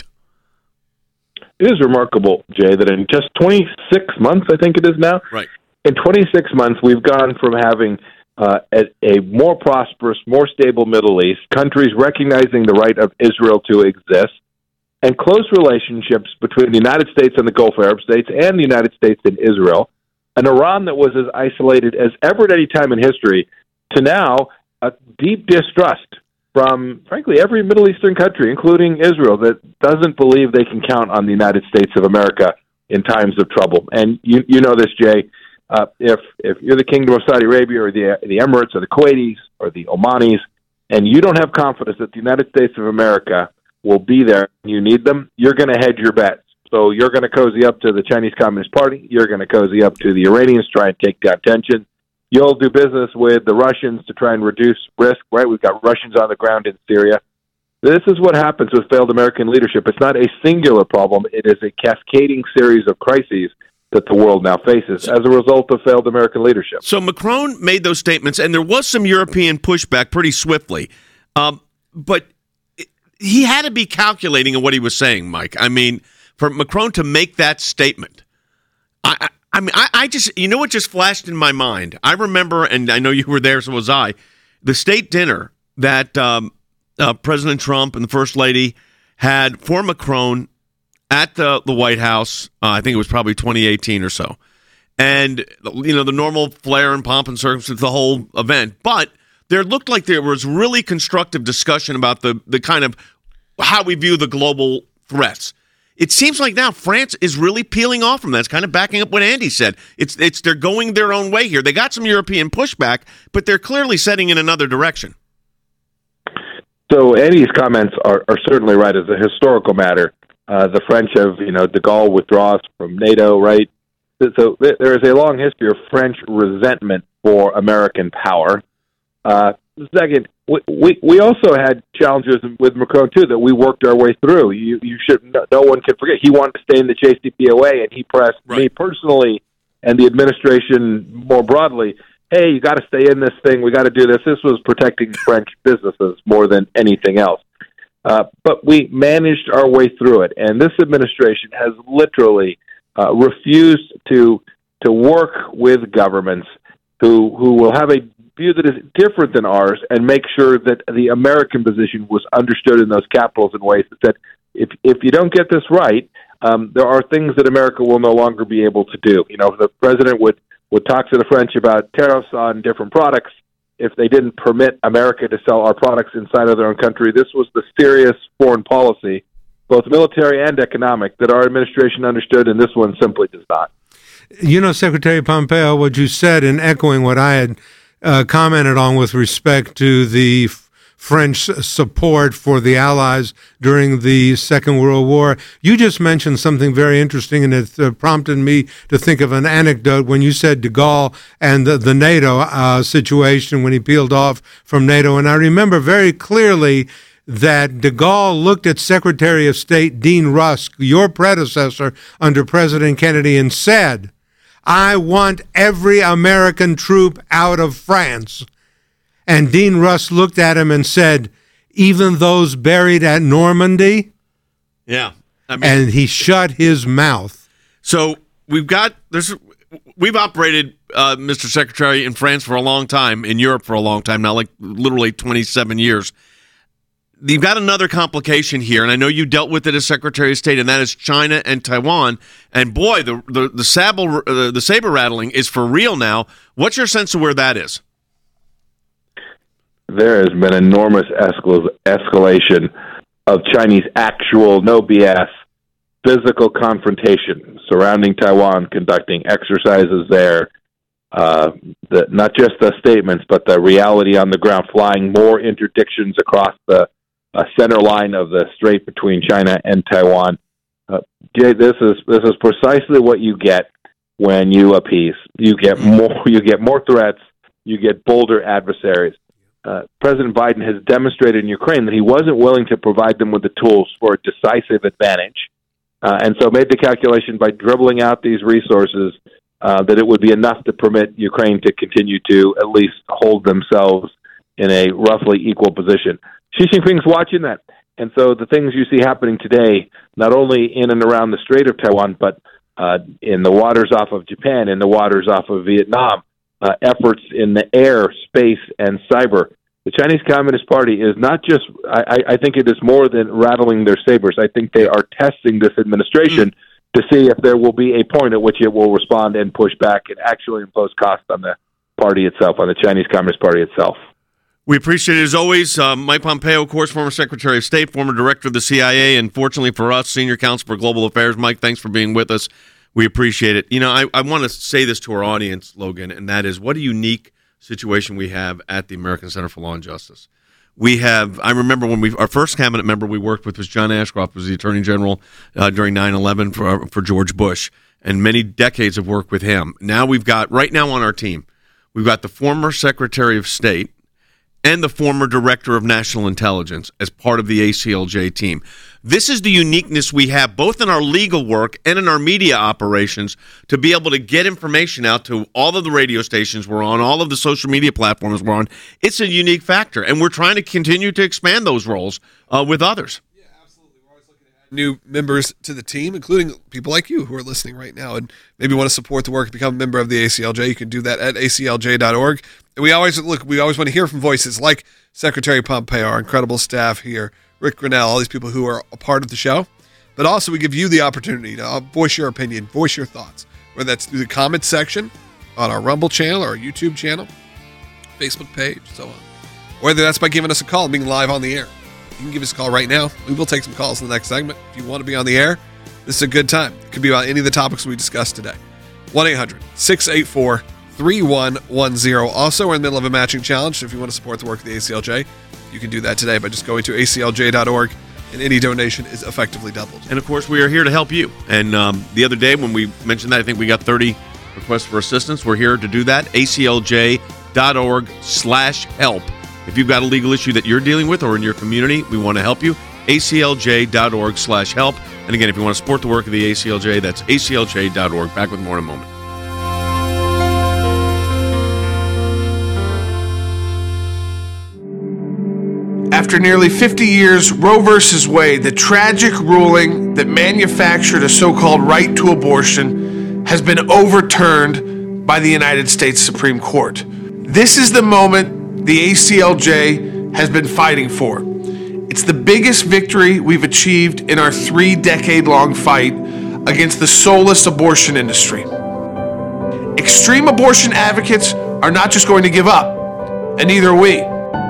It is remarkable, Jay, that in just 26 months, I think it is now. Right. In 26 months, we've gone from having a more prosperous, more stable Middle East, countries recognizing the right of Israel to exist, and close relationships between the United States and the Gulf Arab states and the United States and Israel, an Iran that was as isolated as ever at any time in history, to now a deep distrust from, frankly, every Middle Eastern country, including Israel, that doesn't believe they can count on the United States of America in times of trouble. And you know this, Jay. If you're the Kingdom of Saudi Arabia or the Emirates or the Kuwaitis or the Omanis, and you don't have confidence that the United States of America will be there when you need them, you're going to hedge your bets. So you're going to cozy up to the Chinese Communist Party. You're going to cozy up to the Iranians, try and take down tension. You'll do business with the Russians to try and reduce risk, right? We've got Russians on the ground in Syria. This is what happens with failed American leadership. It's not a singular problem. It is a cascading series of crises that the world now faces as a result of failed American leadership. So Macron made those statements, and there was some European pushback pretty swiftly. But he had to be calculating on what he was saying, Mike. I mean, for Macron to make that statement, I just, you know what just flashed in my mind? I remember, and I know you were there, so was I, the state dinner that President Trump and the First Lady had for Macron at the White House. I think it was probably 2018 or so. And, you know, the normal flair and pomp and circumstance, the whole event. But there looked like there was really constructive discussion about the kind of how we view the global threats. It seems like now France is really peeling off from that. It's kind of backing up what Andy said. It's they're going their own way here. They got some European pushback, but they're clearly setting in another direction. So Andy's comments are certainly right as a historical matter. The French have, de Gaulle withdraws from NATO, right? So there is a long history of French resentment for American power. Second, we also had challenges with Macron too that we worked our way through. You should, no one can forget, he wanted to stay in the JCPOA, and he pressed me personally and the administration more broadly. Hey, you got to stay in this thing. We got to do this. This was protecting French businesses more than anything else. But we managed our way through it, and this administration has literally refused to work with governments who will have a view that is different than ours and make sure that the American position was understood in those capitals in ways that said, if you don't get this right, there are things that America will no longer be able to do. The president would talk to the French about tariffs on different products if they didn't permit America to sell our products inside of their own country. This was the serious foreign policy, both military and economic, that our administration understood, and this one simply does not. Secretary Pompeo, what you said, in echoing what I had commented on with respect to the French support for the Allies during the Second World War. You just mentioned something very interesting, and it prompted me to think of an anecdote when you said de Gaulle and the NATO situation when he peeled off from NATO. And I remember very clearly that de Gaulle looked at Secretary of State Dean Rusk, your predecessor under President Kennedy, and said, "I want every American troop out of France." And Dean Rusk looked at him and said, "Even those buried at Normandy?" Yeah. And he shut his mouth. So we've operated, Mr. Secretary, in France for a long time, in Europe for a long time now, like literally 27 years. You've got another complication here, and I know you dealt with it as Secretary of State, and that is China and Taiwan. And boy, the saber rattling is for real now. What's your sense of where that is? There has been enormous escalation of Chinese actual, no BS, physical confrontation surrounding Taiwan, conducting exercises there, not just the statements, but the reality on the ground, flying more interdictions across the center line of the strait between China and Taiwan. Jay, this is precisely what you get when you appease. You get more threats. You get bolder adversaries. President Biden has demonstrated in Ukraine that he wasn't willing to provide them with the tools for a decisive advantage, and so made the calculation by dribbling out these resources that it would be enough to permit Ukraine to continue to at least hold themselves in a roughly equal position. Xi Jinping's watching that. And so the things you see happening today, not only in and around the Strait of Taiwan, but in the waters off of Japan, in the waters off of Vietnam, efforts in the air, space, and cyber. The Chinese Communist Party is not just, I think it is more than rattling their sabers. I think they are testing this administration to see if there will be a point at which it will respond and push back and actually impose cost on the party itself, on the Chinese Communist Party itself. We appreciate it as always. Mike Pompeo, of course, former Secretary of State, former Director of the CIA, and fortunately for us, Senior Counsel for Global Affairs. Mike, thanks for being with us. We appreciate it. You know, I want to say this to our audience, Logan, and that is what a unique situation we have at the American Center for Law and Justice. We have, I remember when our first cabinet member we worked with was John Ashcroft, was the Attorney General during 9/11 for George Bush, and many decades of work with him. Now we've got, right now on our team, we've got the former Secretary of State and the former Director of National Intelligence as part of the ACLJ team. This is the uniqueness we have both in our legal work and in our media operations to be able to get information out to all of the radio stations we're on, all of the social media platforms we're on. It's a unique factor, and we're trying to continue to expand those roles with others. Yeah, absolutely. We're always looking to add new members to the team, including people like you who are listening right now and maybe want to support the work, become a member of the ACLJ. You can do that at aclj.org. And we always want to hear from voices like Secretary Pompeo, our incredible staff here, Rick Grinnell, all these people who are a part of the show. But also we give you the opportunity to voice your opinion, voice your thoughts, whether that's through the comments section on our Rumble channel or our YouTube channel, Facebook page, so on. Or whether that's by giving us a call and being live on the air. You can give us a call right now. We will take some calls in the next segment. If you want to be on the air, this is a good time. It could be about any of the topics we discussed today. 1-800-684-3110. Also, we're in the middle of a matching challenge, so if you want to support the work of the ACLJ, you can do that today by just going to aclj.org, and any donation is effectively doubled. And, of course, we are here to help you. And the other day when we mentioned that, I think we got 30 requests for assistance. We're here to do that, aclj.org/help. If you've got a legal issue that you're dealing with or in your community, we want to help you, aclj.org/help. And, again, if you want to support the work of the ACLJ, that's aclj.org. Back with more in a moment. After nearly 50 years, Roe v. Wade, the tragic ruling that manufactured a so-called right to abortion, has been overturned by the United States Supreme Court. This is the moment the ACLJ has been fighting for. It's the biggest victory we've achieved in our 3-decade-long fight against the soulless abortion industry. Extreme abortion advocates are not just going to give up, and neither are we.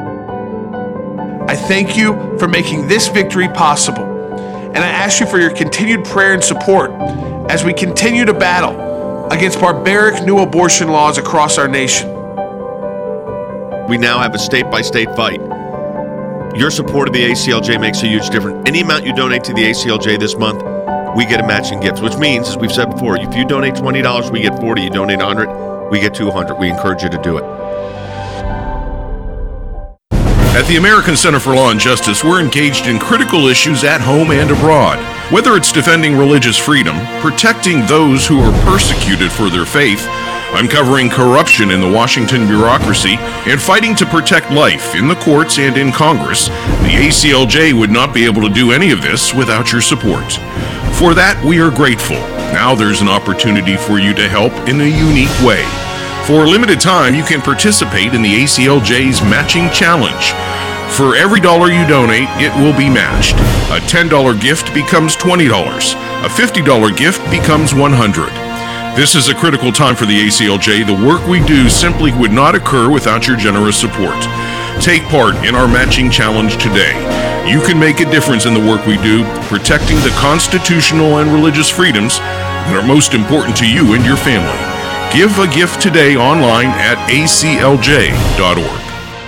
I thank you for making this victory possible, and I ask you for your continued prayer and support as we continue to battle against barbaric new abortion laws across our nation. We now have a state-by-state fight. Your support of the ACLJ makes a huge difference. Any amount you donate to the ACLJ this month, we get a matching gift, which means, as we've said before, if you donate $20, we get $40. You donate $100, we get $200. We encourage you to do it. At the American Center for Law and Justice, we're engaged in critical issues at home and abroad. Whether it's defending religious freedom, protecting those who are persecuted for their faith, uncovering corruption in the Washington bureaucracy, and fighting to protect life in the courts and in Congress, the ACLJ would not be able to do any of this without your support. For that, we are grateful. Now there's an opportunity for you to help in a unique way. For a limited time, you can participate in the ACLJ's Matching Challenge. For every dollar you donate, it will be matched. A $10 gift becomes $20. A $50 gift becomes $100. This is a critical time for the ACLJ. The work we do simply would not occur without your generous support. Take part in our Matching Challenge today. You can make a difference in the work we do, protecting the constitutional and religious freedoms that are most important to you and your family. Give a gift today online at aclj.org.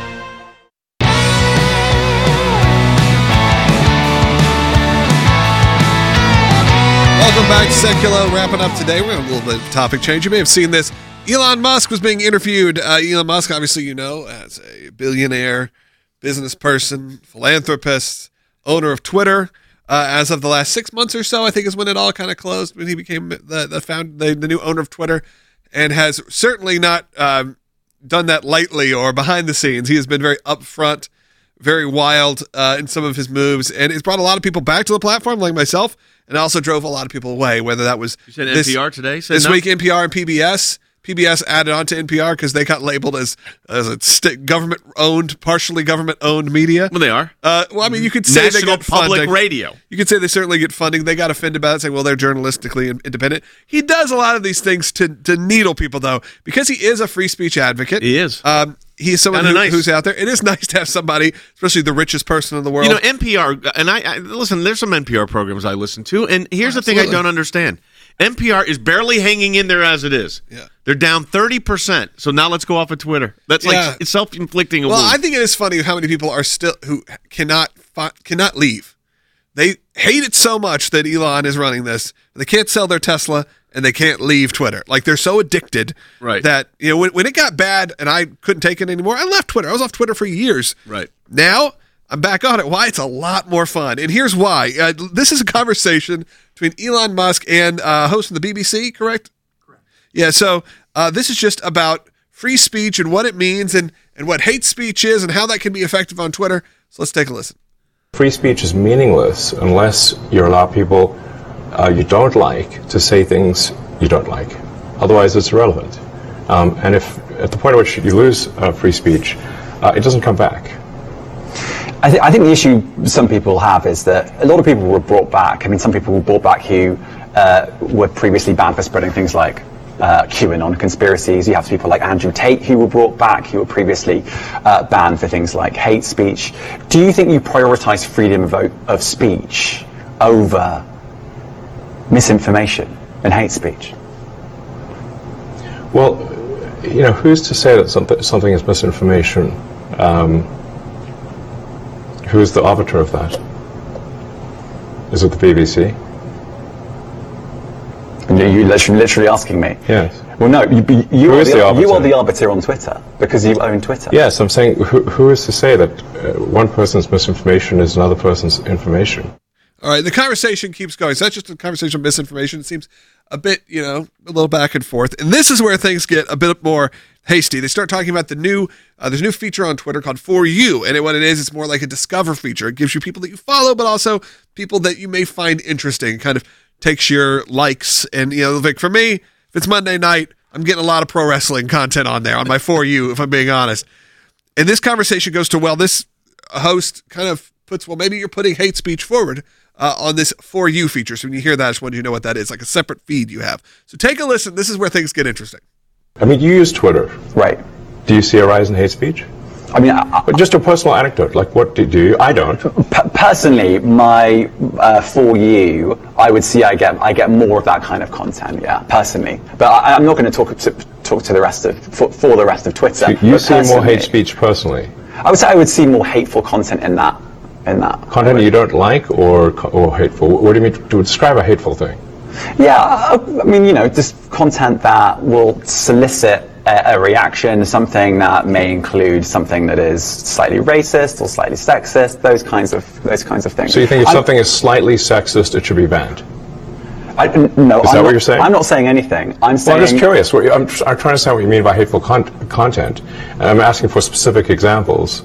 Welcome back to Secular. Wrapping up today. We're going to a little bit of topic change. You may have seen this. Elon Musk was being interviewed. Elon Musk, obviously, as a billionaire, business person, philanthropist, owner of Twitter. As of the last 6 months or so, I think is when it all kind of closed, when he became the new owner of Twitter, and has certainly not done that lightly or behind the scenes. He has been very upfront, very wild in some of his moves, and it's brought a lot of people back to the platform, like myself, and also drove a lot of people away, whether that was you said NPR today? This week, NPR and PBS. PBS added on to NPR because they got labeled as a government-owned, partially government-owned media. Well, they are. Well, I mean, you could say National they get Public funding. Radio. You could say they certainly get funding. They got offended about it, saying, well, they're journalistically independent. He does a lot of these things to needle people, though, because he is a free speech advocate. He is. He is someone who's out there. It is nice to have somebody, especially the richest person in the world. NPR, and I listen, there's some NPR programs I listen to, and here's the thing I don't understand. NPR is barely hanging in there as it is. Yeah. They're down 30%. So now let's go off of Twitter. That's like it's self-inflicting a wound. I think it is funny how many people are still who cannot leave. They hate it so much that Elon is running this. They can't sell their Tesla and they can't leave Twitter. Like they're so addicted that when it got bad and I couldn't take it anymore, I left Twitter. I was off Twitter for years. Right. Now I'm back on it. Why? It's a lot more fun. And here's why. This is a conversation between Elon Musk and a host of the BBC, correct? Correct. Yeah, so this is just about free speech and what it means and what hate speech is and how that can be effective on Twitter. So let's take a listen. Free speech is meaningless unless you allow people you don't like to say things you don't like. Otherwise, it's irrelevant. And if at the point at which you lose free speech, it doesn't come back. I think the issue some people have is that a lot of people were brought back. I mean, some people were brought back who were previously banned for spreading things like QAnon conspiracies. You have people like Andrew Tate who were brought back, who were previously banned for things like hate speech. Do you think you prioritize freedom of speech over misinformation and hate speech? Well, who's to say that something is misinformation? Who is the arbiter of that? Is it the BBC? You're literally asking me? Yes. Well, no, you are the arbiter on Twitter because you own Twitter. Yes, I'm saying who is to say that one person's misinformation is another person's information? All right, the conversation keeps going. It's not just a conversation of misinformation. It seems a bit, a little back and forth. And this is where things get a bit more hasty. They start talking about there's a new feature on Twitter called For You. And what it is, it's more like a discover feature. It gives you people that you follow, but also people that you may find interesting. It kind of takes your likes. And, like for me, if it's Monday night, I'm getting a lot of pro wrestling content on there on my For You, if I'm being honest. And this conversation goes to, this host kind of puts, maybe you're putting hate speech forward on this For You feature. So when you hear that, I just want you to know what that is, like a separate feed you have. So take a listen. This is where things get interesting. I mean, you use Twitter. Right. Do you see a rise in hate speech? I mean, but just a personal anecdote. Like, what do you? I don't. Personally, my For You, I would see I get more of that kind of content. Yeah, personally. But I'm not going to talk to the rest of for the rest of Twitter. So you see more hate speech personally? I would say I would see more hateful content in that. Content you don't like or hateful? What do you mean to describe a hateful thing? Yeah, I mean, just content that will solicit a reaction, something that may include something that is slightly racist or slightly sexist, those kinds of things. So you think if something is slightly sexist, it should be banned? No, is that what you're saying? I'm not saying anything. I'm just curious. I'm trying to understand what you mean by hateful content, and I'm asking for specific examples.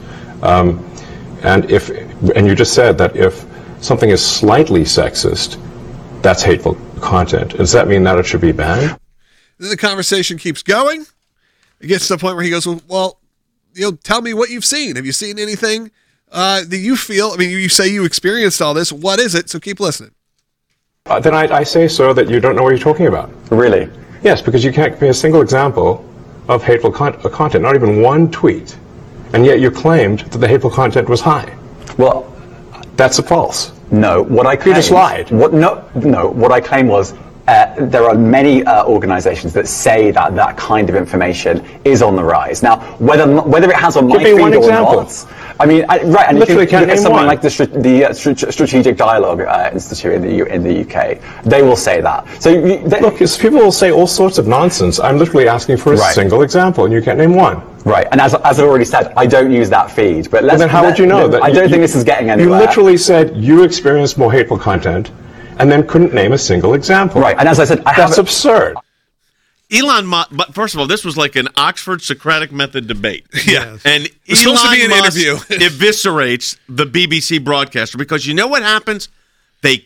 And you just said that if something is slightly sexist, that's hateful content. Does that mean that it should be banned? Then the conversation keeps going. It gets to the point where he goes, well, tell me what you've seen. Have you seen anything that you feel? I mean, you say you experienced all this. What is it? So keep listening. Then I say, sir, that you don't know what you're talking about. Really? Yes, because you can't give me a single example of hateful content, not even one tweet. And yet you claimed that the hateful content was high. Well, That's a false. No, what I claimed, You just lied. What I claimed was there are many organizations that say that that kind of information is on the rise. Now, whether it has on my feed or not, I mean, right, and Literally, if you look at something one. like the Strategic Dialogue Institute in the UK, they will say that. So look, people will say all sorts of nonsense. I'm literally asking for a single example, and you can't name one. Right, and as I've already said, I don't use that feed. But then how would you know that? I don't think this is getting anywhere. You literally said you experienced more hateful content, and then couldn't name a single example. Right, and as I said, that's absurd. Elon Musk, but first of all, this was like an Oxford Socratic method debate. Yeah. And It's supposed to be Elon an Musk interview. eviscerates the BBC broadcaster because you know what happens? They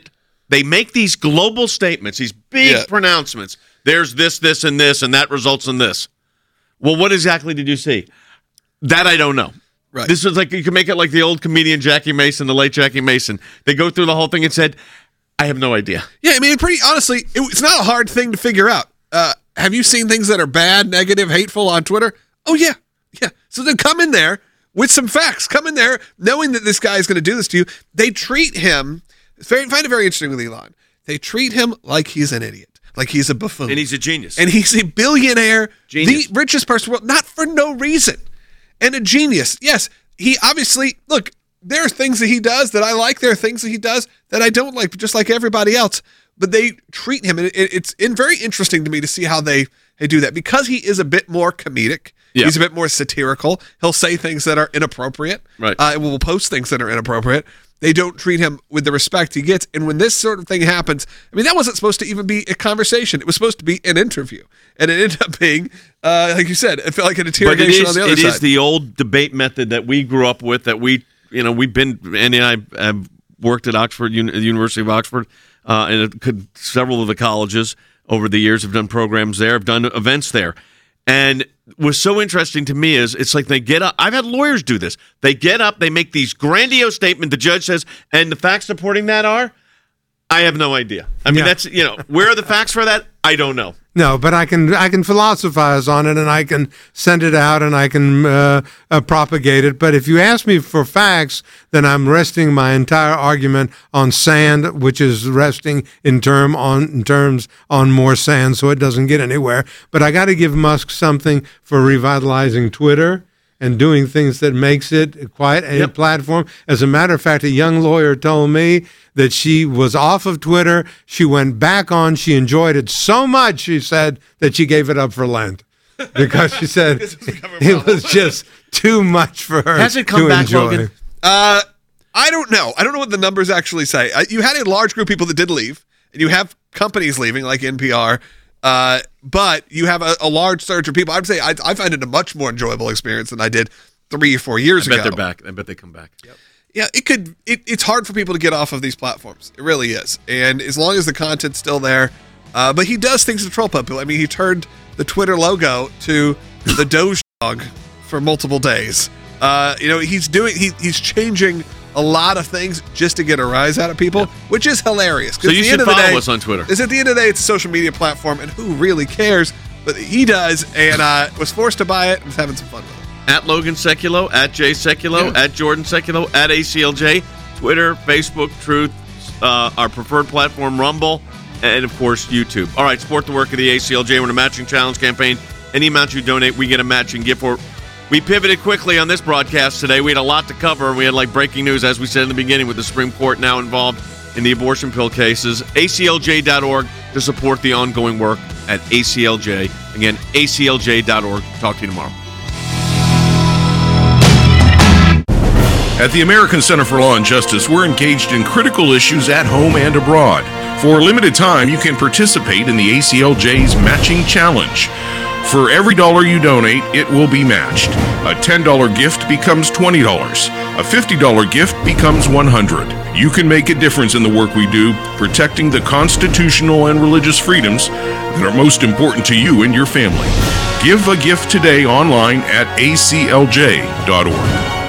make these global statements, these big pronouncements. There's this, and this, and that results in this. Well, what exactly did you see? That I don't know. Right. This is like, you can make it like the old comedian Jackie Mason, the late Jackie Mason. They go through the whole thing and said, I have no idea. Yeah, I mean, pretty honestly, it's not a hard thing to figure out. Have you seen things that are bad, negative, hateful on Twitter? Oh, yeah. Yeah. So then come in there with some facts. Come in there knowing that this guy is going to do this to you. They treat him, find it very interesting with Elon. They treat him like he's an idiot, like he's a buffoon. And he's a genius. And he's a billionaire, Genius. the richest person in the world, not for no reason. And a genius. Yes, he obviously, look, there are things that he does that I like. There are things that he does that I don't like, just like everybody else. But they treat him, and it's very interesting to me to see how they do that. Because he is a bit more comedic. Yeah. He's a bit more satirical. He'll say things that are inappropriate. Right. Will post things that are inappropriate. They don't treat him with the respect he gets. And when this sort of thing happens, I mean, that wasn't supposed to even be a conversation. It was supposed to be an interview. And it ended up being, like you said, it felt like an interrogation on the other side. It is the old debate method that we grew up with, that we've been, Andy and I have worked at Oxford, the University of Oxford, and several of the colleges over the years have done programs there, have done events there. And what's so interesting to me is it's like they get up. I've had lawyers do this. They get up, they make these grandiose statements. The judge says, and the facts supporting that are, I have no idea. I mean, that's, where are the facts for that? I don't know. No, but I can philosophize on it, and I can send it out, and I can propagate it. But if you ask me for facts, then I'm resting my entire argument on sand, which is resting in terms on more sand, so it doesn't get anywhere. But I got to give Musk something for revitalizing Twitter and doing things that makes it quite a platform. As a matter of fact, a young lawyer told me that she was off of Twitter. She went back on. She enjoyed it so much, she said, that she gave it up for Lent. Because she said it was just too much for her Has it come to back, enjoy. Logan? I don't know. I don't know what the numbers actually say. You had a large group of people that did leave, and you have companies leaving like NPR. But you have a large surge of people. I'd say I find it a much more enjoyable experience than I did 3 or 4 years ago. I bet they're back. I bet they come back. Yep. Yeah, it's hard for people to get off of these platforms. It really is. And as long as the content's still there, but he does things to troll people. I mean, he turned the Twitter logo to the Doge dog for multiple days. He's changing a lot of things just to get a rise out of people, which is hilarious. So you should follow us on Twitter. Because at the end of the day, it's a social media platform, and who really cares? But he does, and was forced to buy it and was having some fun with it. At Logan Seculo, at Jay Seculo, at Jordan Seculo, at ACLJ, Twitter, Facebook, Truth, our preferred platform, Rumble, and, of course, YouTube. All right, support the work of the ACLJ. We're in a matching challenge campaign. Any amount you donate, we get a matching gift for. We pivoted quickly on this broadcast today. We had a lot to cover. We had breaking news, as we said in the beginning, with the Supreme Court now involved in the abortion pill cases. ACLJ.org to support the ongoing work at ACLJ. Again, ACLJ.org. Talk to you tomorrow. At the American Center for Law and Justice, we're engaged in critical issues at home and abroad. For a limited time, you can participate in the ACLJ's Matching Challenge. For every dollar you donate, it will be matched. A $10 gift becomes $20. A $50 gift becomes $100. You can make a difference in the work we do, protecting the constitutional and religious freedoms that are most important to you and your family. Give a gift today online at aclj.org.